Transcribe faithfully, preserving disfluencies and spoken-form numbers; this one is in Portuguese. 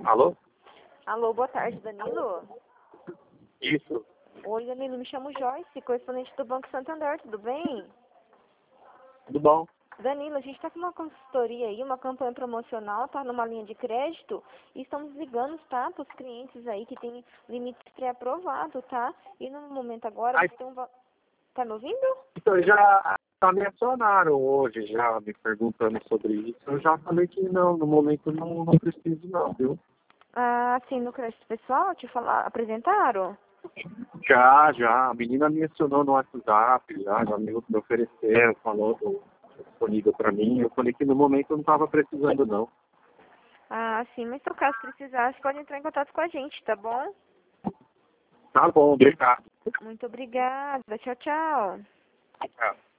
Alô? Alô, boa tarde, Danilo. Isso. Oi, Danilo, me chamo Joyce, correspondente do Banco Santander, tudo bem? Tudo bom? Danilo, a gente está com uma consultoria aí, uma campanha promocional, tá numa linha de crédito, e estamos ligando, tá, para os clientes aí que tem limite pré-aprovado, tá? E no momento agora, Aí, você tem um... va- Tá me ouvindo? então, já, já me acionaram hoje, já me perguntando sobre isso. Eu já falei que não, no momento não, não preciso não, viu? Ah, sim, no crédito pessoal, te falar, apresentaram? Já, já. A menina me acionou no WhatsApp, já, já me, me ofereceram, falou do- disponível para mim. Eu falei que no momento eu não estava precisando não. Ah, sim, mas se o caso precisar, você pode entrar em contato com a gente, tá bom? Tá bom, obrigado. Muito obrigada, tchau, tchau. Tchau.